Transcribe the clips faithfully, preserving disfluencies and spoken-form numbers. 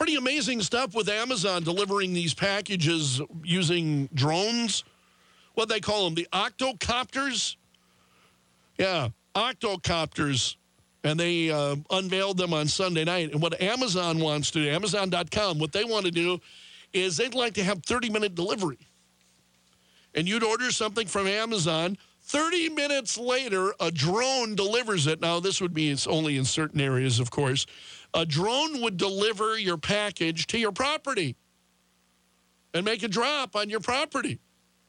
pretty amazing stuff with Amazon delivering these packages using drones. What they call them, the octocopters. Yeah, octocopters. And they uh, unveiled them on Sunday night. And what Amazon wants to do, Amazon dot com, what they want to do is they'd like to have thirty-minute delivery. And you'd order something from Amazon. thirty minutes later, a drone delivers it. Now, this would be it's only in certain areas, of course. A drone would deliver your package to your property and make a drop on your property.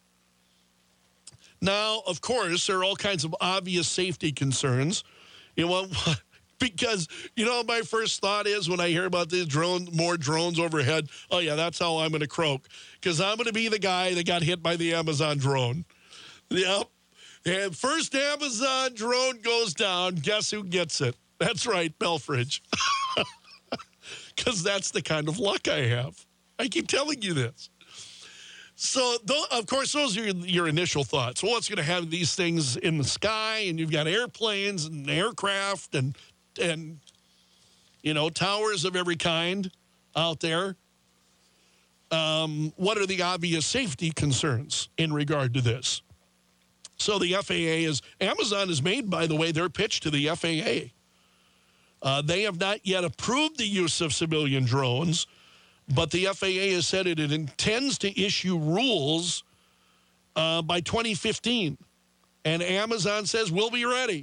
Now, of course, there are all kinds of obvious safety concerns. You know, because, you know, my first thought is when I hear about these drones, more drones overhead, oh, yeah, that's how I'm going to croak. Because I'm going to be the guy that got hit by the Amazon drone. Yep. And first Amazon drone goes down, guess who gets it? That's right, Belfridge. Because that's the kind of luck I have. I keep telling you this. So, th- of course, those are your, your initial thoughts. Well, it's going to have these things in the sky, and you've got airplanes and aircraft and, and you know, towers of every kind out there. Um, what are the obvious safety concerns in regard to this? So the F A A is, Amazon has made, by the way, their pitch to the F A A. Uh, they have not yet approved the use of civilian drones, but the F A A has said it, it intends to issue rules uh, by twenty fifteen. And Amazon says, we'll be ready.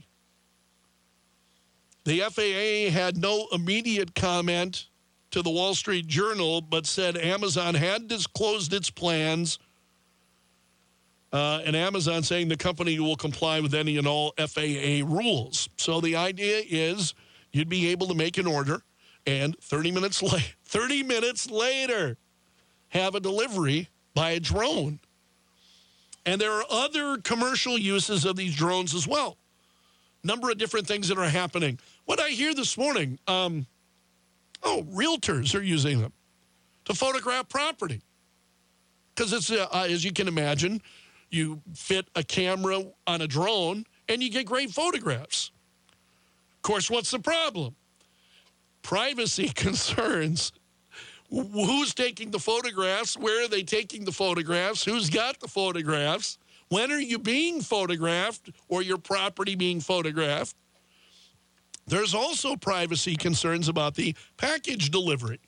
The F A A had no immediate comment to the Wall Street Journal, but said Amazon had disclosed its plans. Uh, and Amazon saying the company will comply with any and all F A A rules. So the idea is you'd be able to make an order and thirty minutes, la- thirty minutes later have a delivery by a drone. And there are other commercial uses of these drones as well. Number of different things that are happening. What I hear this morning, um, oh, realtors are using them to photograph property. Because it's, uh, as you can imagine, you fit a camera on a drone and you get great photographs. Of course, what's the problem? Privacy concerns. Who's taking the photographs? Where are they taking the photographs? Who's got the photographs? When are you being photographed or your property being photographed? There's also privacy concerns about the package delivery.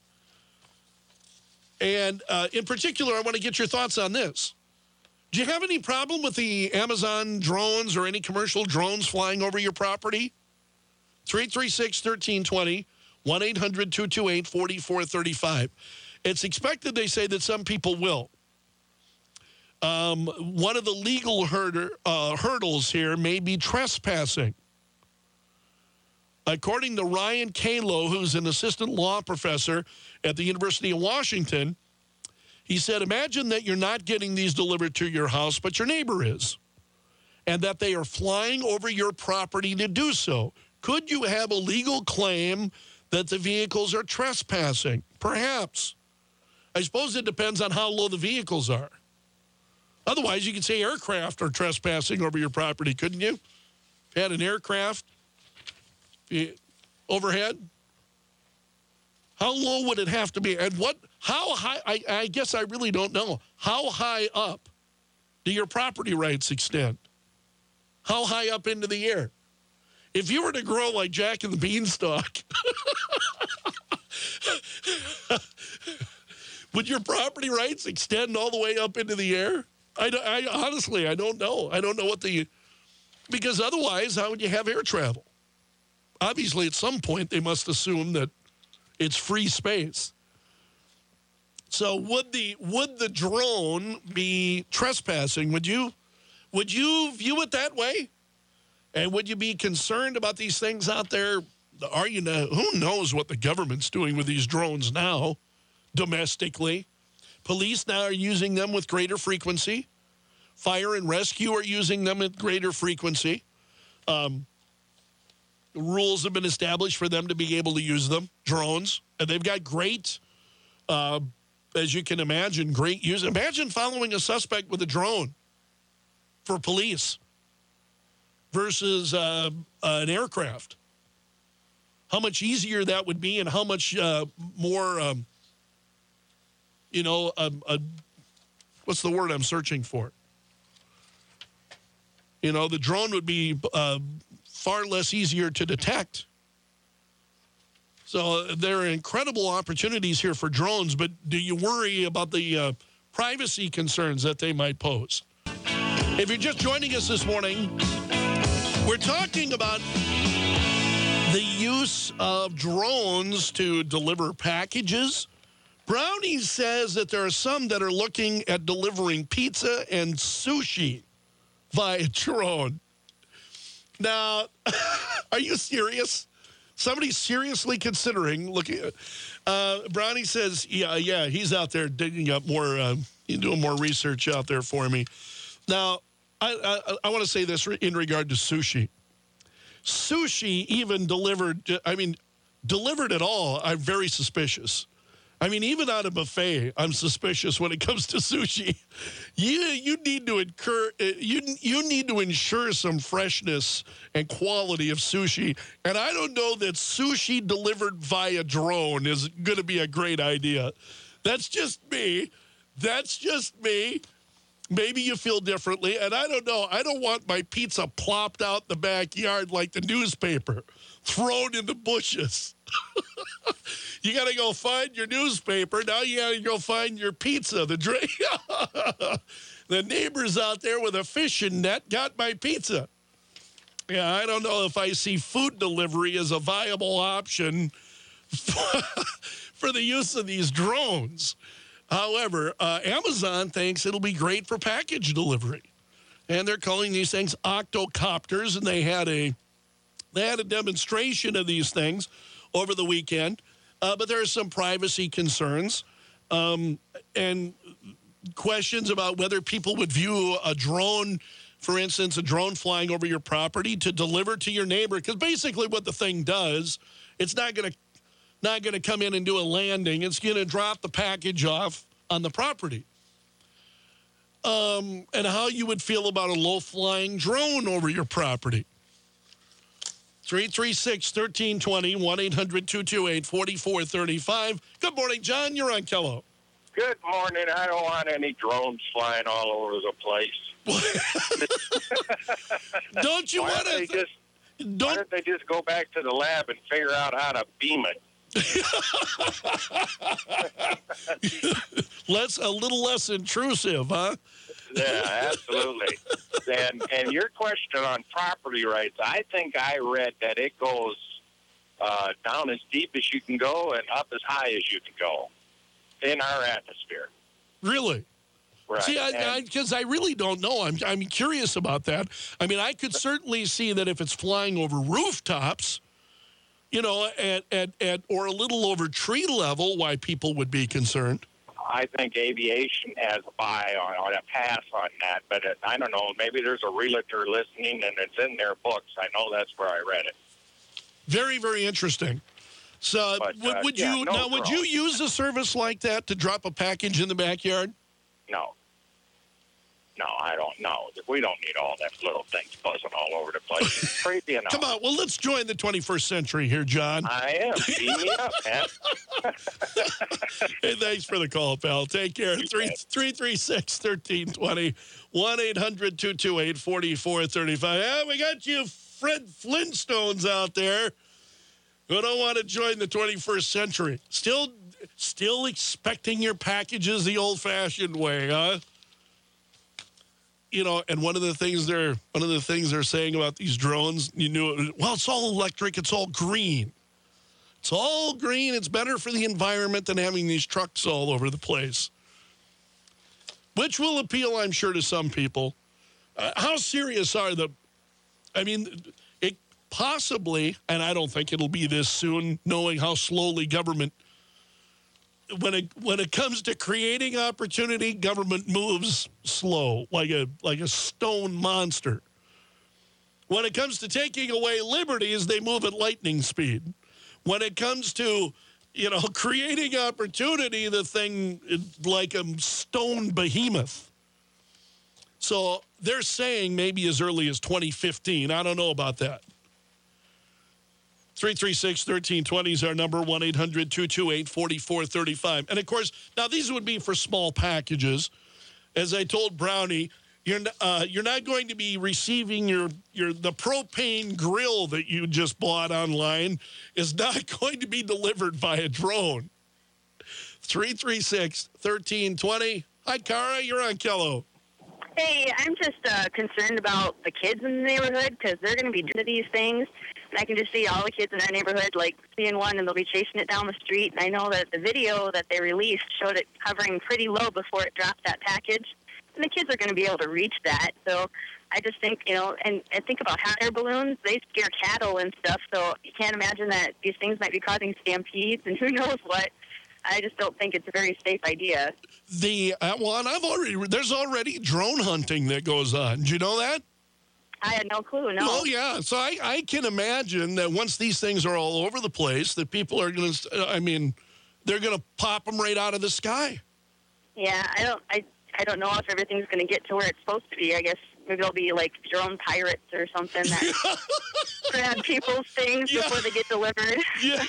And uh, in particular, I want to get your thoughts on this. Do you have any problem with the Amazon drones or any commercial drones flying over your property? three three six, one three two zero, one eight hundred, two two eight, four four three five. It's expected, they say, that some people will. Um, one of the legal hurder, uh, hurdles here may be trespassing. According to Ryan Kalo, who's an assistant law professor at the University of Washington, he said, imagine that you're not getting these delivered to your house, but your neighbor is, and that they are flying over your property to do so. Could you have a legal claim that the vehicles are trespassing? Perhaps. I suppose it depends on how low the vehicles are. Otherwise, you could say aircraft are trespassing over your property, couldn't you? If you had an aircraft overhead, how low would it have to be? And what, how high, I, I guess I really don't know. How high up do your property rights extend? How high up into the air? If you were to grow like Jack and the Beanstalk, would your property rights extend all the way up into the air? I, I honestly, I don't know. I don't know what the, because otherwise, how would you have air travel? Obviously, at some point, they must assume that it's free space. So would the would the drone be trespassing? Would you would you view it that way? And would you be concerned about these things out there? Are you know, who knows what the government's doing with these drones now, domestically? Police now are using them with greater frequency. Fire and rescue are using them at greater frequency. Um, rules have been established for them to be able to use them, drones. And they've got great, uh, as you can imagine, great use. Imagine following a suspect with a drone for police versus uh, uh, an aircraft. How much easier that would be and how much uh, more um, you know, a, a what's the word I'm searching for? You know, the drone would be uh, far less easier to detect. So there are incredible opportunities here for drones, but do you worry about the uh, privacy concerns that they might pose? If you're just joining us this morning, we're talking about the use of drones to deliver packages. Brownie says that there are some that are looking at delivering pizza and sushi via drone. Now, are you serious? Somebody's seriously considering looking at, uh, Brownie says, yeah, yeah, he's out there digging up more, uh, doing more research out there for me. Now, I, I, I want to say this in regard to sushi. Sushi even delivered, I mean, delivered at all, I'm very suspicious. I mean, even on a buffet, I'm suspicious when it comes to sushi. You you need to incur you you need to ensure some freshness and quality of sushi. And I don't know that sushi delivered via drone is going to be a great idea. That's just me. That's just me. Maybe you feel differently. And I don't know. I don't want my pizza plopped out in the backyard like the newspaper, thrown in the bushes. You got to go find your newspaper. Now you got to go find your pizza. The dra- the neighbors out there with a fishing net got my pizza. Yeah, I don't know if I see food delivery as a viable option for the use of these drones. However, uh, Amazon thinks it'll be great for package delivery. And they're calling these things octocopters, and they had a they had a demonstration of these things over the weekend. Uh, but there are some privacy concerns um, and questions about whether people would view a drone, for instance, a drone flying over your property to deliver to your neighbor. Because basically what the thing does, it's not going to not going to come in and do a landing. It's going to drop the package off on the property. Um, and how you would feel about a low-flying drone over your property. three three six, one three two zero, one eight hundred, two two eight, four four three five. Good morning, John. You're on Kello. Good morning. I don't want any drones flying all over the place. Don't you why want don't to... Just, don't, why don't they just go back to the lab and figure out how to beam it? Let's a little less intrusive, huh? Yeah, absolutely. and and your question on property rights, I think I read that it goes uh, down as deep as you can go and up as high as you can go in our atmosphere. Really? Right. See, because I, I, I really don't know. I'm I'm curious about that. I mean, I could certainly see that if it's flying over rooftops, you know, at, at, at or a little over tree level, why people would be concerned. I think aviation has a buy on, on a pass on that, but it, I don't know. Maybe there's a realtor listening, and it's in their books. I know that's where I read it. Very, very interesting. So, but, would, uh, would yeah, you no now? Would you use a service like that to drop a package in the backyard? No. No, I don't know. We don't need all that little things buzzing all over the place. It's crazy enough. Come on, well, let's join the twenty-first century here, John. I am. Beam me up, man. Hey, thanks for the call, pal. Take care. three three six, one three two zero, one eight hundred, two two eight, four four three five. Yeah, we got you Fred Flintstones out there who don't want to join the twenty-first century. Still, still expecting your packages the old-fashioned way, huh? You know, and one of the things they're one of the things they're saying about these drones, you knew, well, it's all electric, it's all green. It's all green. It's better for the environment than having these trucks all over the place, which will appeal, I'm sure, to some people. Uh, how serious are the? I mean, it possibly, and I don't think it'll be this soon, knowing how slowly government. When it when it comes to creating opportunity, government moves slow, like a like a stone monster. When it comes to taking away liberties, they move at lightning speed. When it comes to, you know, creating opportunity, the thing is like a stone behemoth. So they're saying maybe as early as twenty fifteen. I don't know about that. three three six, one three two zero is our number, one eight hundred, two two eight, four four three five. And, of course, now these would be for small packages. As I told Brownie, you're, uh, you're not going to be receiving your, your the propane grill that you just bought online is not going to be delivered by a drone. three three six, one three two zero. Hi, Cara. You're on Kello. Hey, I'm just uh, concerned about the kids in the neighborhood because they're going to be doing these things. And I can just see all the kids in our neighborhood, like, seeing one, and they'll be chasing it down the street. And I know that the video that they released showed it hovering pretty low before it dropped that package. And the kids are going to be able to reach that. So I just think, you know, and, and think about hot air balloons. They scare cattle and stuff. So you can't imagine that these things might be causing stampedes and who knows what. I just don't think it's a very safe idea. The uh, well, and I've already there's already drone hunting that goes on. Do you know that? I had no clue. No. Oh yeah. So I, I can imagine that once these things are all over the place, that people are going to. I mean, they're going to pop them right out of the sky. Yeah, I don't. I I don't know if everything's going to get to where it's supposed to be. I guess maybe there'll be like drone pirates or something that grab people's things yeah. before they get delivered. Yeah.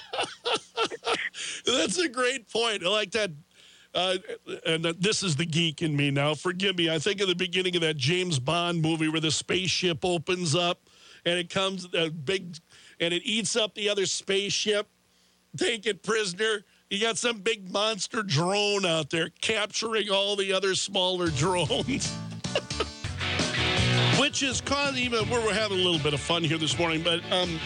That's a great point. I like that. Uh, and this is the geek in me now. Forgive me. I think of the beginning of that James Bond movie where the spaceship opens up and it comes a big and it eats up the other spaceship. Take it prisoner. You got some big monster drone out there capturing all the other smaller drones. Which is causing, even we're having a little bit of fun here this morning, but um,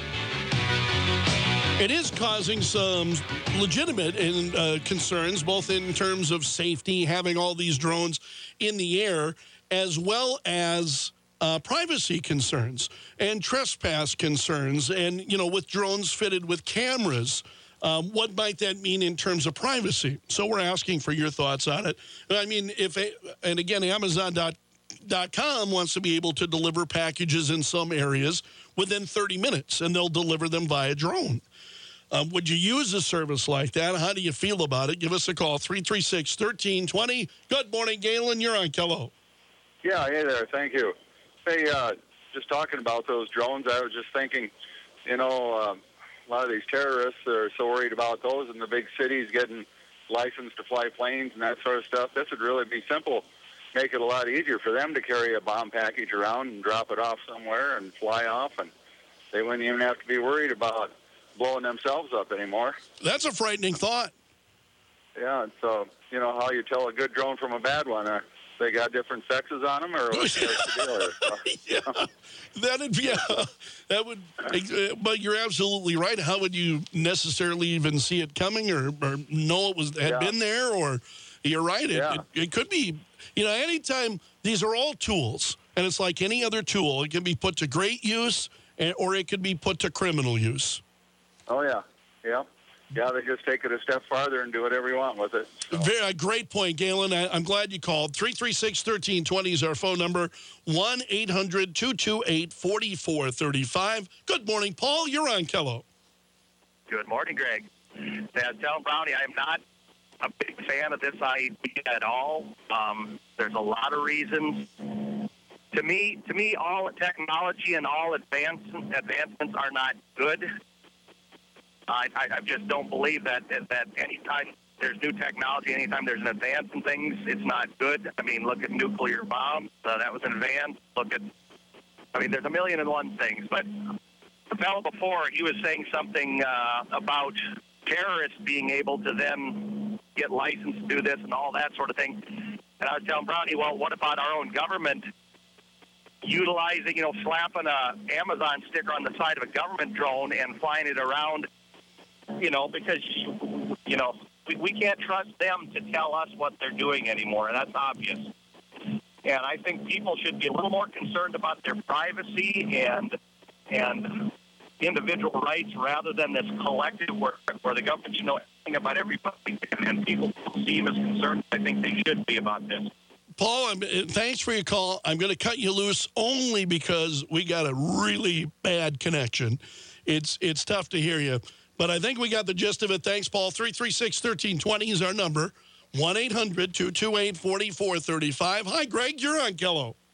it is causing some legitimate and, uh, concerns, both in terms of safety, having all these drones in the air, as well as uh, privacy concerns and trespass concerns. And, you know, with drones fitted with cameras, um, what might that mean in terms of privacy? So we're asking for your thoughts on it. I mean, if, and again, Amazon dot com wants to be able to deliver packages in some areas within thirty minutes, and they'll deliver them via drone. Um, would you use a service like that? How do you feel about it? Give us a call, three three six, one three two zero. Good morning, Galen. You're on Kello. Yeah, hey there. Thank you. Hey, uh, just talking about those drones, I was just thinking, you know, um, a lot of these terrorists are so worried about those in the big cities getting licensed to fly planes and that sort of stuff. This would really be simple. Make it a lot easier for them to carry a bomb package around and drop it off somewhere and fly off, and they wouldn't even have to be worried about blowing themselves up anymore. That's a frightening thought. Yeah, and so, you know, how you tell a good drone from a bad one? Uh, they got different sexes on them, or what's the deal? Yeah, that'd be, yeah, that would, but you're absolutely right. How would you necessarily even see it coming or, or know it was had yeah. been there? Or you're right, it, yeah. it, it could be, you know, anytime, these are all tools, and it's like any other tool. It can be put to great use, and, or it could be put to criminal use. Oh, yeah. Yeah. Yeah, they just take it a step farther and do whatever you want with it. So. Very, a great point, Galen. I, I'm glad you called. three three six, one three two zero is our phone number. one eight hundred, two two eight, four four three five. Good morning, Paul. You're on Kello. Good morning, Greg. Yeah, tell Brownie I'm not a big fan of this idea at all. Um, there's a lot of reasons. To me, to me, all technology and all advance, advancements are not good. I, I, I just don't believe that, that that anytime there's new technology, anytime there's an advance in things, it's not good. I mean, look at nuclear bombs. Uh, that was an advance. Look at, I mean, there's a million and one things. But the fellow before, he was saying something uh, about terrorists being able to then get licensed to do this and all that sort of thing. And I was telling Brownie, well, what about our own government utilizing, you know, slapping a Amazon sticker on the side of a government drone and flying it around? You know, because, you know, we, we can't trust them to tell us what they're doing anymore, and that's obvious. And I think people should be a little more concerned about their privacy and and individual rights rather than this collective where, where the government should know everything about everybody, and people don't seem as concerned as I think they should be about this. Paul, I'm, thanks for your call. I'm going to cut you loose only because we got a really bad connection. It's, it's tough to hear you. But I think we got the gist of it. Thanks, Paul. three three six, one three two zero is our number. one eight hundred, two two eight, four four three five. Hi, Greg. You're on Kello.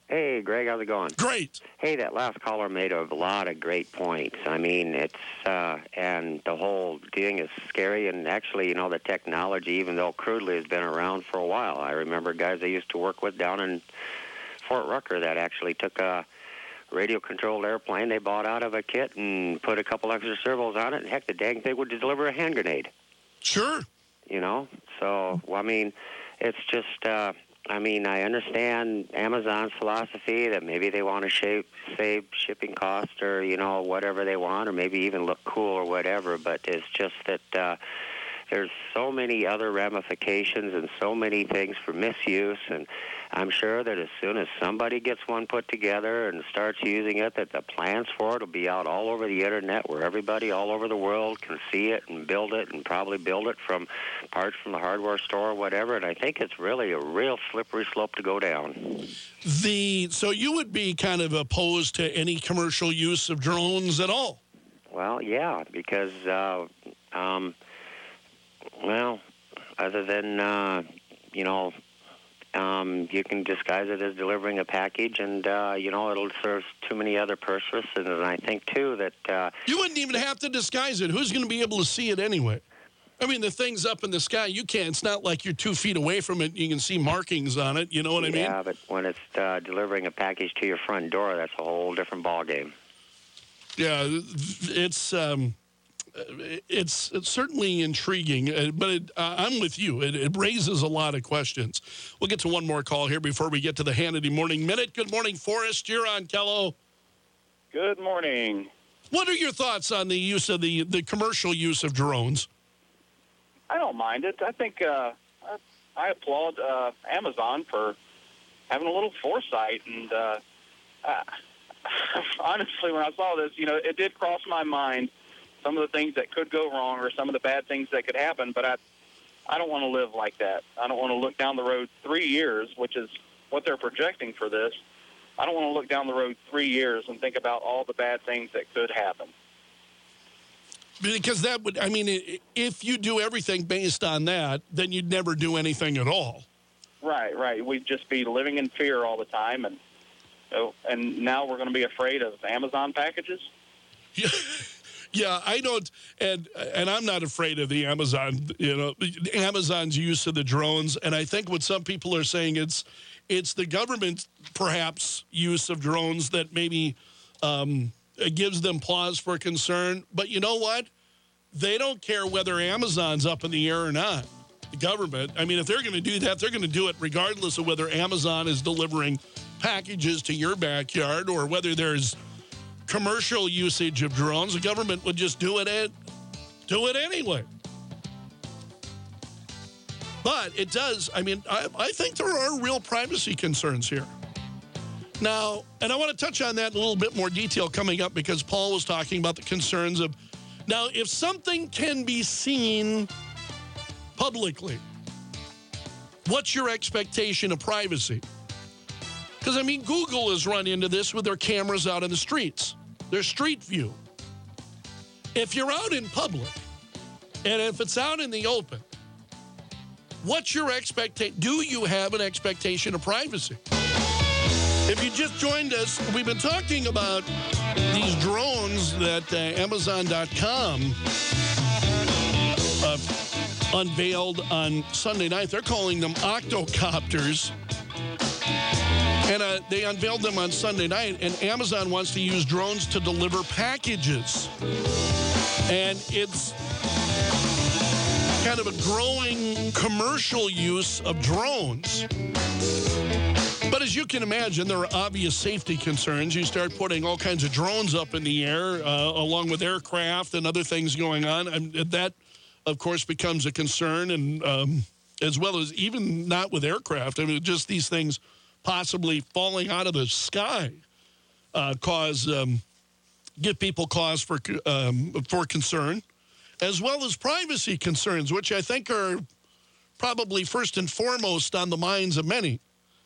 Hey, Greg, how's it going? Great. Hey, that last caller made a lot of great points. I mean, it's, uh, and the whole thing is scary. And actually, you know, the technology, even though crudely has been around for a while. I remember guys I used to work with down in Fort Rucker that actually took a radio-controlled airplane they bought out of a kit and put a couple extra servos on it. And heck, the dang thing would deliver a hand grenade. Sure. You know? So, well, I mean, it's just... Uh, I mean, I understand Amazon's philosophy that maybe they want to shape, save shipping costs or, you know, whatever they want, or maybe even look cool or whatever, but it's just that uh, there's so many other ramifications and so many things for misuse, and I'm sure that as soon as somebody gets one put together and starts using it, that the plans for it will be out all over the Internet where everybody all over the world can see it and build it and probably build it from parts from the hardware store or whatever, and I think it's really a real slippery slope to go down. The So you would be kind of opposed to any commercial use of drones at all? Well, yeah, because, uh, um, well, other than, uh, you know, Um, you can disguise it as delivering a package, and, uh, you know, it'll serve too many other purposes. And I think, too, that... Uh, you wouldn't even have to disguise it. Who's going to be able to see it anyway? I mean, the thing's up in the sky. You can't. It's not like you're two feet away from it. You can see markings on it. You know what I mean? Yeah, but when it's uh, delivering a package to your front door, that's a whole different ballgame. Yeah, it's... Um, It's, it's certainly intriguing, uh, but it, uh, I'm with you. It, it raises a lot of questions. We'll get to one more call here before we get to the Hannity Morning Minute. Good morning, Forrest. You're on, Kello. Good morning. What are your thoughts on the use of the, the commercial use of drones? I don't mind it. I think uh, I, I applaud uh, Amazon for having a little foresight. And uh, uh, honestly, when I saw this, you know, it did cross my mind some of the things that could go wrong or some of the bad things that could happen, but I I don't want to live like that. I don't want to look down the road three years, which is what they're projecting for this. I don't want to look down the road three years and think about all the bad things that could happen. Because that would, I mean, if you do everything based on that, then you'd never do anything at all. Right, right. We'd just be living in fear all the time, and so, and now we're going to be afraid of Amazon packages? Yeah. Yeah, I don't, and and I'm not afraid of the Amazon, you know, Amazon's use of the drones. And I think what some people are saying, it's it's the government, perhaps, use of drones that maybe um, gives them pause for concern. But you know what? They don't care whether Amazon's up in the air or not. The government, I mean, if they're going to do that, they're going to do it regardless of whether Amazon is delivering packages to your backyard or whether there's commercial usage of drones. The government would just do it at, do it anyway. But it does, I mean, I, I think there are real privacy concerns here. Now, and I want to touch on that in a little bit more detail coming up because Paul was talking about the concerns of, now, if something can be seen publicly, what's your expectation of privacy? Because, I mean, Google has run into this with their cameras out in the streets, their street view. If you're out in public, and if it's out in the open, what's your expectation? Do you have an expectation of privacy? If you just joined us, we've been talking about these drones that uh, Amazon dot com uh, unveiled on Sunday night. They're calling them octocopters. And uh, they unveiled them on Sunday night, and Amazon wants to use drones to deliver packages. And it's kind of a growing commercial use of drones. But as you can imagine, there are obvious safety concerns. You start putting all kinds of drones up in the air, uh, along with aircraft and other things going on. And that, of course, becomes a concern, and um, as well as even not with aircraft. I mean, just these things possibly falling out of the sky uh, cause um, give people cause for um, for concern, as well as privacy concerns, which I think are probably first and foremost on the minds of many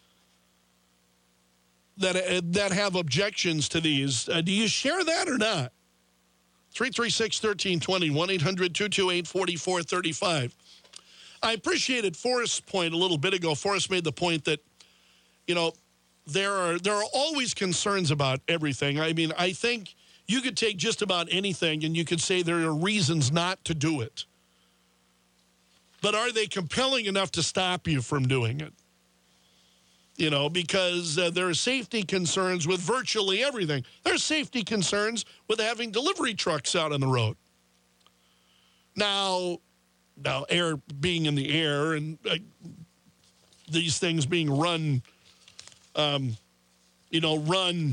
that uh, that have objections to these. Uh, do you share that or not? three three six, one three two zero, one eight hundred, two two eight, four four three five. I appreciated Forrest's point a little bit ago. Forrest made the point that, you know, there are there are always concerns about everything. I mean, I think you could take just about anything and you could say there are reasons not to do it. But are they compelling enough to stop you from doing it? You know, because uh, there are safety concerns with virtually everything. There's safety concerns with having delivery trucks out on the road. Now, now air being in the air and uh, these things being run, um, you know, run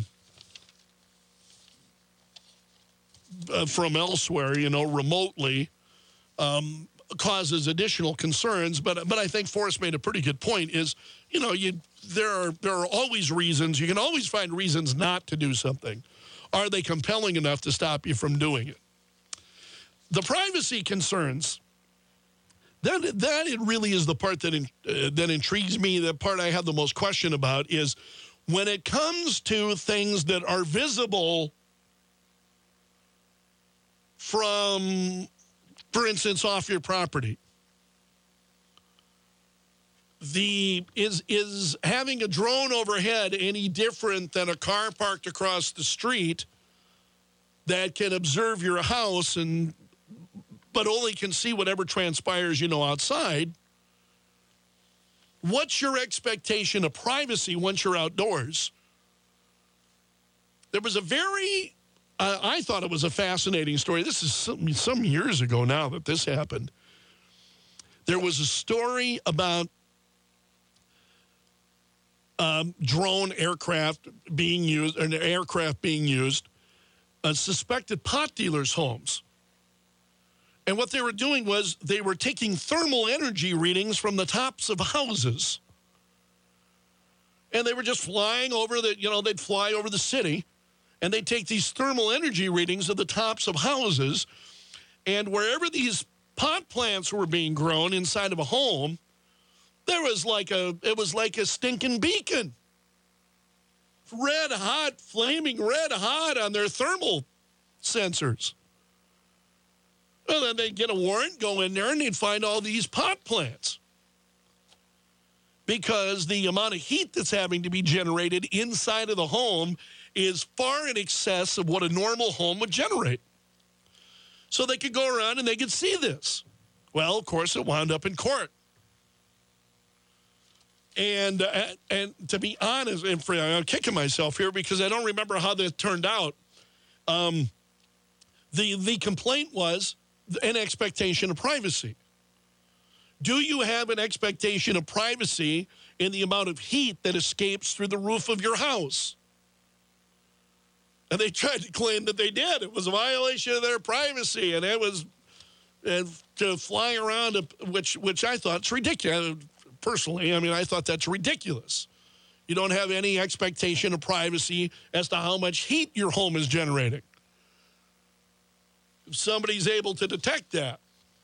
uh, from elsewhere, you know, remotely, um, causes additional concerns. But but I think Forrest made a pretty good point. Is you know you there are there are always reasons. You can always find reasons not to do something. Are they compelling enough to stop you from doing it? The privacy concerns. That that it really is the part that in, uh, that intrigues me. The part I have the most question about is when it comes to things that are visible from, for instance, off your property. The is is having a drone overhead any different than a car parked across the street that can observe your house and but only can see whatever transpires, you know, outside? What's your expectation of privacy once you're outdoors? There was a very, uh, I thought it was a fascinating story. This is some, some years ago now that this happened. There was a story about um, drone aircraft being used, an aircraft being used, uh, suspected pot dealers' homes. And what they were doing was they were taking thermal energy readings from the tops of houses. And they were just flying over the, you know, they'd fly over the city and they'd take these thermal energy readings of the tops of houses. And wherever these pot plants were being grown inside of a home, there was like a, it was like a stinking beacon. Red hot, flaming red hot on their thermal sensors. Well, then they'd get a warrant, go in there, and they'd find all these pot plants. Because the amount of heat that's having to be generated inside of the home is far in excess of what a normal home would generate. So they could go around and they could see this. Well, of course, it wound up in court. And uh, and to be honest, and for, I'm kicking myself here because I don't remember how that turned out. Um, the the complaint was an expectation of privacy. Do you have an expectation of privacy in the amount of heat that escapes through the roof of your house? And they tried to claim that they did. It was a violation of their privacy, and it was and to fly around, which which I thought is ridiculous. Personally, I mean, I thought that's ridiculous. You don't have any expectation of privacy as to how much heat your home is generating. If somebody's able to detect that.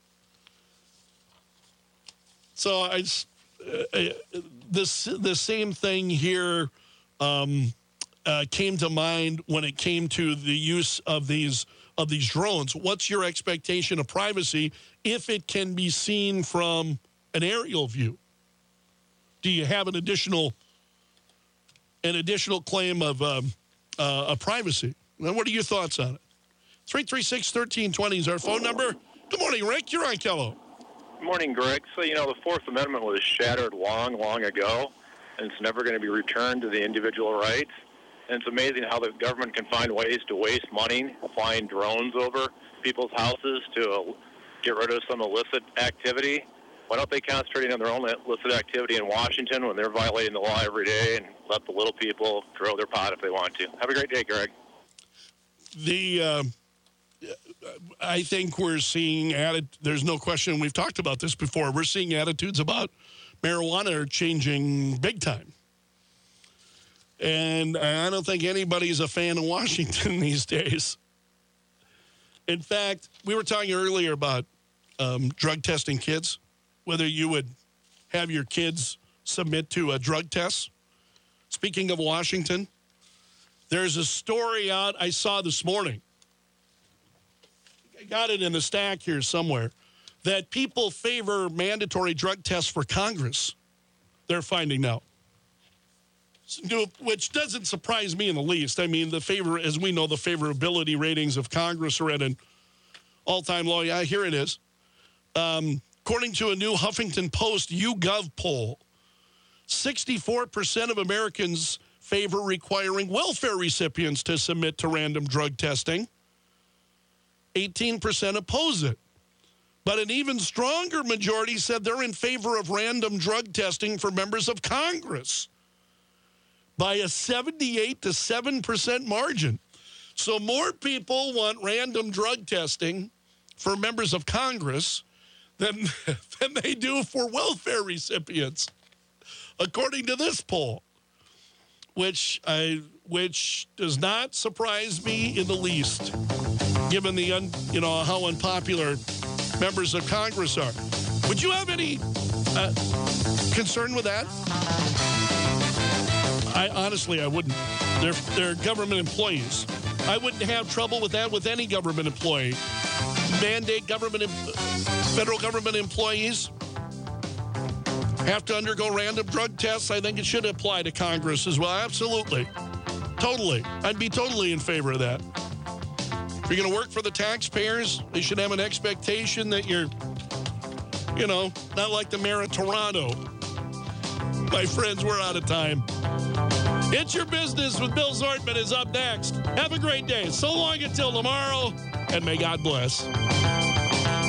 So I, uh, this the same thing here um, uh, came to mind when it came to the use of these of these drones. What's your expectation of privacy if it can be seen from an aerial view? Do you have an additional an additional claim of um, uh, of privacy? And what are your thoughts on it? three three six, one three two zero is our phone number. Good morning, Rick. You're on Kello. Good morning, Greg. So, you know, the Fourth Amendment was shattered long, long ago, and it's never going to be returned to the individual rights. And it's amazing how the government can find ways to waste money flying drones over people's houses to uh, get rid of some illicit activity. Why don't they concentrate on their own illicit activity in Washington when they're violating the law every day and let the little people grow their pot if they want to? Have a great day, Greg. The... Uh I think we're seeing, added, there's no question, we've talked about this before, we're seeing attitudes about marijuana are changing big time. And I don't think anybody's a fan of Washington these days. In fact, we were talking earlier about um, drug testing kids, whether you would have your kids submit to a drug test. Speaking of Washington, there's a story out I saw this morning. I got it in the stack here somewhere, that people favor mandatory drug tests for Congress. They're finding out. which doesn't surprise me in the least. I mean, the favor, as we know, the favorability ratings of Congress are at an all-time low. Yeah, here it is. Um, according to a new Huffington Post YouGov poll, sixty-four percent of Americans favor requiring welfare recipients to submit to random drug testing. eighteen percent oppose it. But an even stronger majority said they're in favor of random drug testing for members of Congress by a seventy-eight to seven percent margin. So more people want random drug testing for members of Congress than, than they do for welfare recipients, according to this poll, which I which does not surprise me in the least, given the un, you know how unpopular members of Congress are. Would you have any uh, concern with that? I honestly, I wouldn't. They're they're government employees. I wouldn't have trouble with that with any government employee. Mandate government, federal government employees have to undergo random drug tests. I think it should apply to Congress as well. Absolutely. Totally. I'd be totally in favor of that. If you're going to work for the taxpayers, they should have an expectation that you're, you know, not like the mayor of Toronto. My friends, we're out of time. It's Your Business with Bill Zortman is up next. Have a great day. So long until tomorrow, and may God bless.